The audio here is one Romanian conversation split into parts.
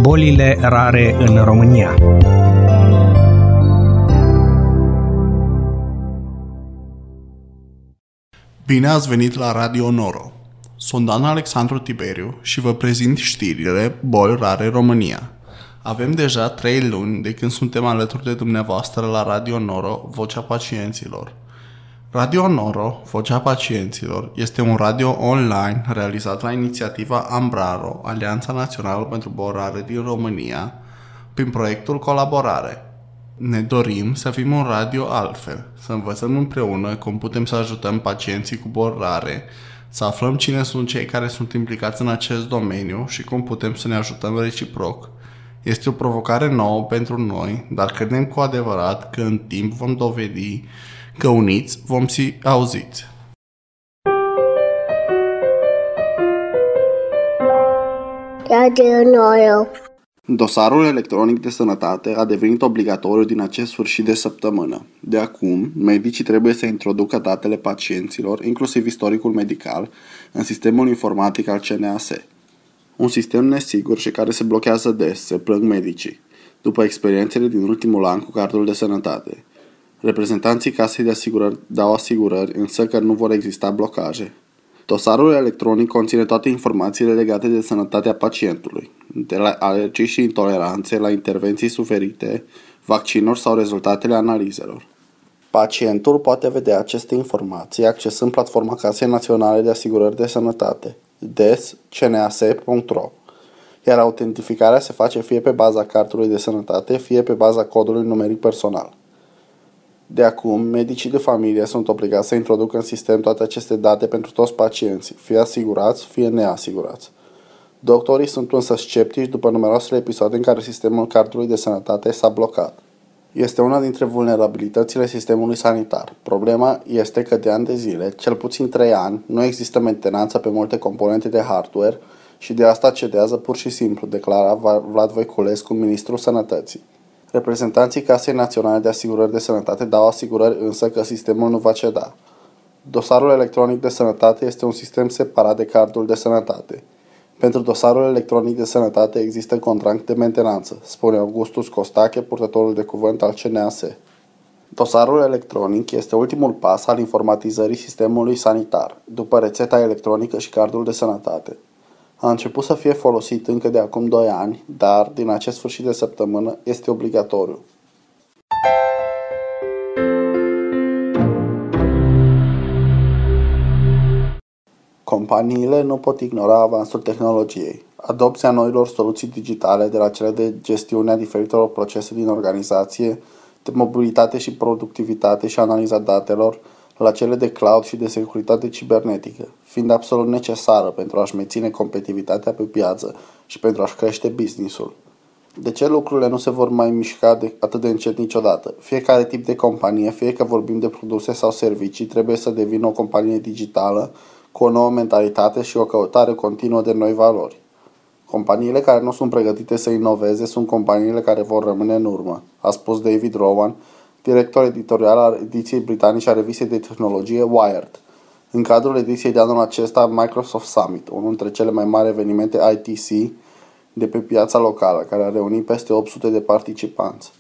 bolile rare în România. Bine ați venit la Radio Noro. Sunt Dan Alexandru Tiberiu și vă prezint știrile Boli rare România. Avem deja 3 luni de când suntem alături de dumneavoastră la Radio Noro, Vocea Pacienților. Radio Noro, Vocea Pacienților, este un radio online realizat la inițiativa Ambraro, Alianța Națională pentru Boli Rare din România, prin proiectul Colaborare. Ne dorim să fim un radio altfel, să învățăm împreună cum putem să ajutăm pacienții cu boli rare, să aflăm cine sunt cei care sunt implicați în acest domeniu și cum putem să ne ajutăm reciproc. Este o provocare nouă pentru noi, dar credem cu adevărat că în timp vom dovedi că uniți vom fi auziți. Radio Noro. Dosarul electronic de sănătate a devenit obligatoriu din acest sfârșit de săptămână. De acum, medicii trebuie să introducă datele pacienților, inclusiv istoricul medical, în sistemul informatic al CNAS. Un sistem nesigur și care se blochează des, se plâng medicii, după experiențele din ultimul an cu cardul de sănătate. Reprezentanții casei de asigurări dau asigurări, însă că nu vor exista blocaje. Dosarul electronic conține toate informațiile legate de sănătatea pacientului, de la alergii și intoleranțe, la intervenții suferite, vaccinuri sau rezultatele analizelor. Pacientul poate vedea aceste informații accesând platforma Casei Naționale de Asigurări de Sănătate, des.cnas.ro, iar autentificarea se face fie pe baza cardului de sănătate, fie pe baza codului numeric personal. De acum, medicii de familie sunt obligați să introducă în sistem toate aceste date pentru toți pacienții, fie asigurați, fie neasigurați. Doctorii sunt însă sceptici după numeroasele episoade în care sistemul cardului de sănătate s-a blocat. Este una dintre vulnerabilitățile sistemului sanitar. Problema este că de ani de zile, cel puțin 3 ani, nu există mentenanță pe multe componente de hardware și de asta cedează pur și simplu, declara Vlad Voiculescu, ministrul Sănătății. Reprezentanții Casei Naționale de Asigurări de Sănătate dau asigurări însă că sistemul nu va ceda. Dosarul electronic de sănătate este un sistem separat de cardul de sănătate. Pentru dosarul electronic de sănătate există contract de mentenanță, spune Augustus Costache, purtătorul de cuvânt al CNAS. Dosarul electronic este ultimul pas al informatizării sistemului sanitar, după rețeta electronică și cardul de sănătate. A început să fie folosit încă de acum 2 ani, dar din acest sfârșit de săptămână este obligatoriu. Companiile nu pot ignora avansul tehnologiei. Adopția noilor soluții digitale, de la cele de gestiune a diferitelor procese din organizație, de mobilitate și productivitate și analiza datelor, la cele de cloud și de securitate cibernetică, fiind absolut necesară pentru a-și menține competitivitatea pe piață și pentru a-și crește business-ul. De ce lucrurile nu se vor mai mișca atât de încet niciodată? Fiecare tip de companie, fie că vorbim de produse sau servicii, trebuie să devină o companie digitală cu o nouă mentalitate și o căutare continuă de noi valori. Companiile care nu sunt pregătite să inoveze sunt companiile care vor rămâne în urmă, a spus David Rowan, director editorial al ediției britanice a revistei de tehnologie Wired, în cadrul ediției de anul acesta Microsoft Summit, unul dintre cele mai mari evenimente ITC de pe piața locală, care a reunit peste 800 de participanți.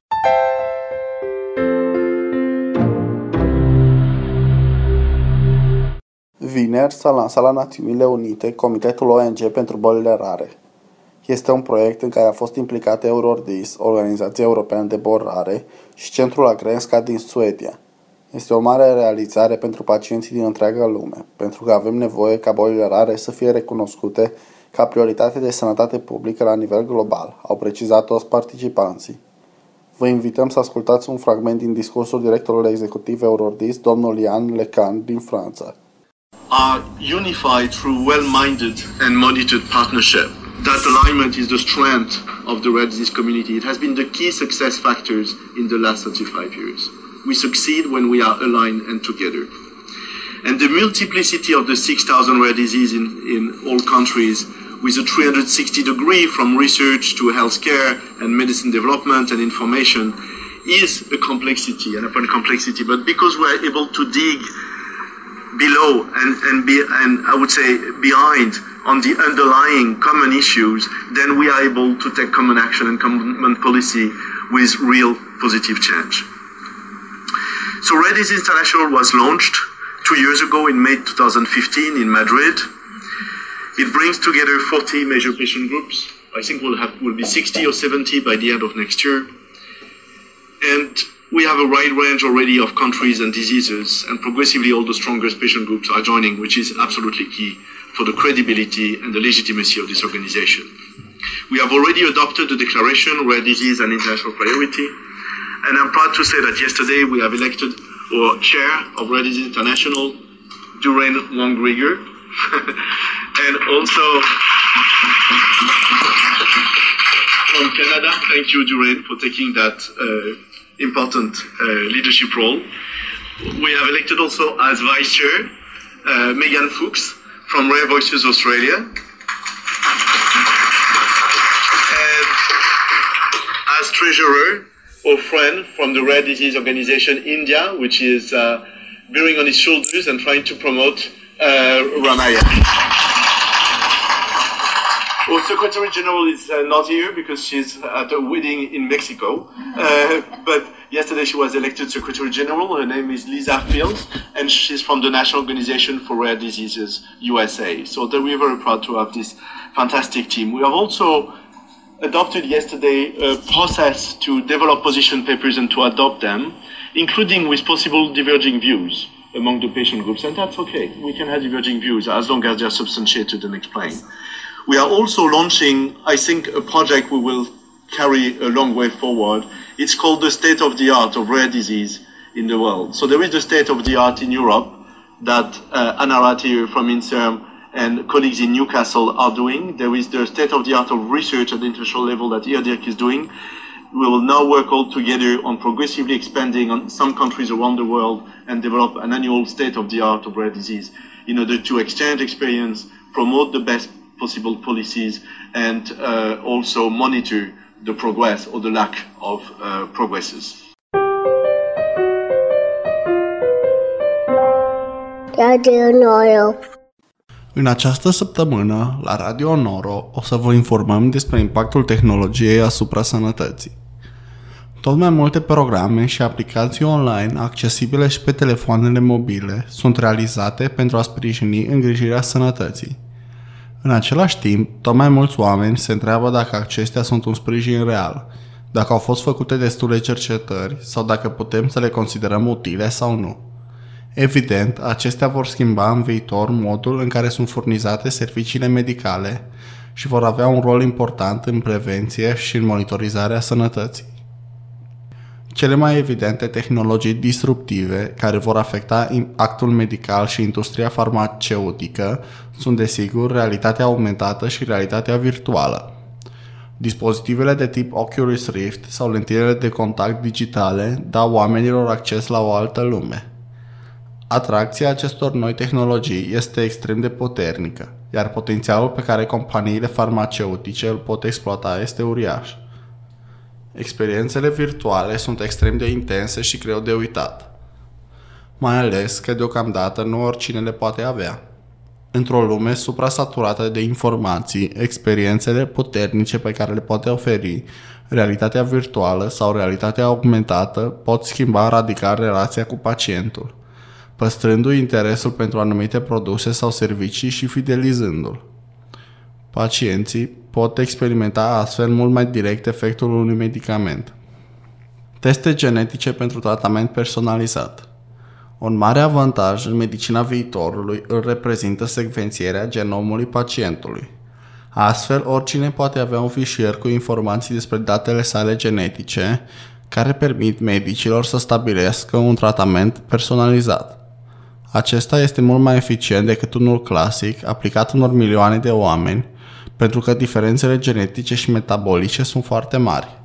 Vineri s-a lansat la Națiunile Unite Comitetul ONG pentru bolile rare. Este un proiect în care a fost implicat Eurordis, Organizația Europeană de Boli Rare, și Centrul Agrenska din Suedia. Este o mare realizare pentru pacienții din întreaga lume, pentru că avem nevoie ca bolile rare să fie recunoscute ca prioritate de sănătate publică la nivel global, au precizat toți participanții. Vă invităm să ascultați un fragment din discursul directorului executiv Eurordis, domnul Ian Lecan, din Franța. Are unified through well-minded and monitored partnership. That alignment is the strength of the rare disease community. It has been the key success factors in the last 35 years. We succeed when we are aligned and together. And the multiplicity of the 6,000 rare diseases in all countries, with a 360 degree from research to healthcare and medicine development and information, is a complexity, and upon complexity. But because we are able to dig below and I would say behind on the underlying common issues, then we are able to take common action and common policy with real positive change. So Rare Disease International was launched 2 years ago in May 2015 in Madrid. It brings together 40 major patient groups. I think we'll be 60 or 70 by the end of next year. And we have a wide range already of countries and diseases, and progressively all the strongest patient groups are joining, which is absolutely key for the credibility and the legitimacy of this organization. We have already adopted the declaration, Rare Disease and International Priority, and I'm proud to say that yesterday we have elected our chair of Rare Disease International, Duren Wong-Grieger, and also from Canada. Thank you, Duren, for taking that important leadership role. We have elected also as vice chair Megan Fuchs from Rare Voices Australia, and as treasurer our friend from the Rare Disease Organization India, which is bearing on his shoulders and trying to promote Ramaya. Our Secretary General is not here because she's at a wedding in Mexico. But yesterday she was elected Secretary General. Her name is Lisa Fields, and she's from the National Organization for Rare Diseases USA. So we're very proud to have this fantastic team. We have also adopted yesterday a process to develop position papers and to adopt them, including with possible diverging views among the patient groups. And that's okay. We can have diverging views as long as they're substantiated and explained. We are also launching, I think, a project we will carry a long way forward. It's called the State of the Art of Rare Disease in the World. So there is the State of the Art in Europe that Anna Ratti from INSERM and colleagues in Newcastle are doing. There is the State of the Art of Research at the international level that IRDIRC is doing. We will now work all together on progressively expanding on some countries around the world and develop an annual State of the Art of Rare Disease in order to exchange experience, promote the best possible policies, and also monitor the progress or the lack of progresses. Radio Noro. În această săptămână, la Radio Noro, o să vă informăm despre impactul tehnologiei asupra sănătății. Tot mai multe programe și aplicații online accesibile și pe telefoanele mobile sunt realizate pentru a sprijini îngrijirea sănătății. În același timp, tot mai mulți oameni se întreabă dacă acestea sunt un sprijin real, dacă au fost făcute destule cercetări sau dacă putem să le considerăm utile sau nu. Evident, acestea vor schimba în viitor modul în care sunt furnizate serviciile medicale și vor avea un rol important în prevenție și în monitorizarea sănătății. Cele mai evidente tehnologii disruptive care vor afecta actul medical și industria farmaceutică sunt desigur realitatea augmentată și realitatea virtuală. Dispozitivele de tip Oculus Rift sau lentilele de contact digitale dau oamenilor acces la o altă lume. Atracția acestor noi tehnologii este extrem de puternică, iar potențialul pe care companiile farmaceutice îl pot exploata este uriaș. Experiențele virtuale sunt extrem de intense și greu de uitat, mai ales că deocamdată nu oricine le poate avea. Într-o lume suprasaturată de informații, experiențele puternice pe care le poate oferi realitatea virtuală sau realitatea augmentată pot schimba radical relația cu pacientul, păstrându-i interesul pentru anumite produse sau servicii și fidelizându-l. Pacienții pot experimenta astfel mult mai direct efectul unui medicament. Teste genetice pentru tratament personalizat. Un mare avantaj în medicina viitorului îl reprezintă secvențierea genomului pacientului. Astfel, oricine poate avea un fișier cu informații despre datele sale genetice, care permit medicilor să stabilească un tratament personalizat. Acesta este mult mai eficient decât unul clasic, aplicat unor milioane de oameni, pentru că diferențele genetice și metabolice sunt foarte mari.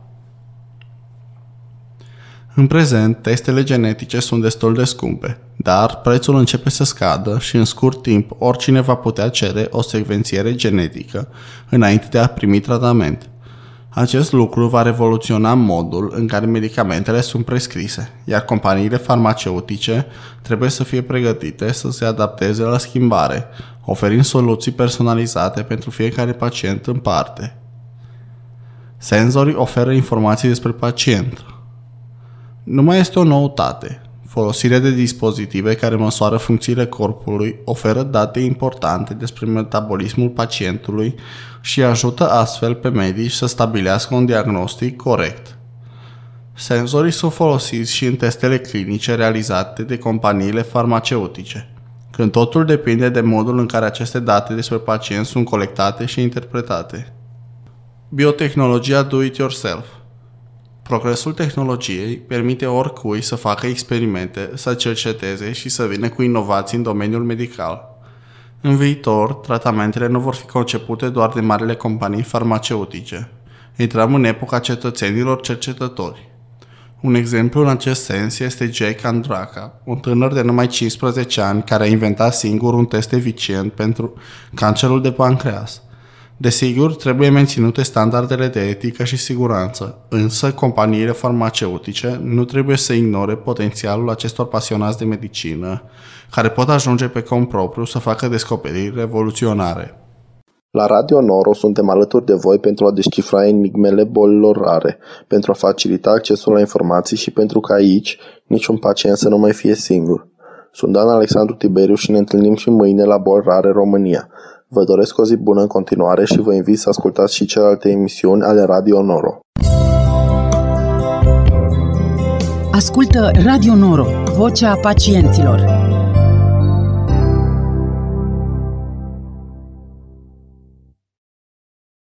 În prezent, testele genetice sunt destul de scumpe, dar prețul începe să scadă și în scurt timp oricine va putea cere o secvențiere genetică înainte de a primi tratament. Acest lucru va revoluționa modul în care medicamentele sunt prescrise, iar companiile farmaceutice trebuie să fie pregătite să se adapteze la schimbare, oferind soluții personalizate pentru fiecare pacient în parte. Senzorii oferă informații despre pacient. Nu mai este o noutate. Folosirea de dispozitive care măsoară funcțiile corpului oferă date importante despre metabolismul pacientului și ajută astfel pe medici să stabilească un diagnostic corect. Senzorii sunt folosiți și în testele clinice realizate de companiile farmaceutice, când totul depinde de modul în care aceste date despre pacient sunt colectate și interpretate. Biotehnologia do-it-yourself. Progresul tehnologiei permite oricui să facă experimente, să cerceteze și să vină cu inovații în domeniul medical. În viitor, tratamentele nu vor fi concepute doar de marile companii farmaceutice. Intrăm în epoca cetățenilor cercetători. Un exemplu în acest sens este Jake Andraka, un tânăr de numai 15 ani care a inventat singur un test eficient pentru cancerul de pancreas. Desigur, trebuie menținute standardele de etică și siguranță, însă companiile farmaceutice nu trebuie să ignore potențialul acestor pasionați de medicină, care pot ajunge pe cont propriu să facă descoperiri revoluționare. La Radio Noro suntem alături de voi pentru a descifra enigmele bolilor rare, pentru a facilita accesul la informații și pentru ca aici niciun pacient să nu mai fie singur. Sunt Dan Alexandru Tiberiu și ne întâlnim și mâine la Boli Rare România. Vă doresc o zi bună în continuare și vă invit să ascultați și celelalte emisiuni ale Radio Noro. Ascultă Radio Noro, vocea pacienților.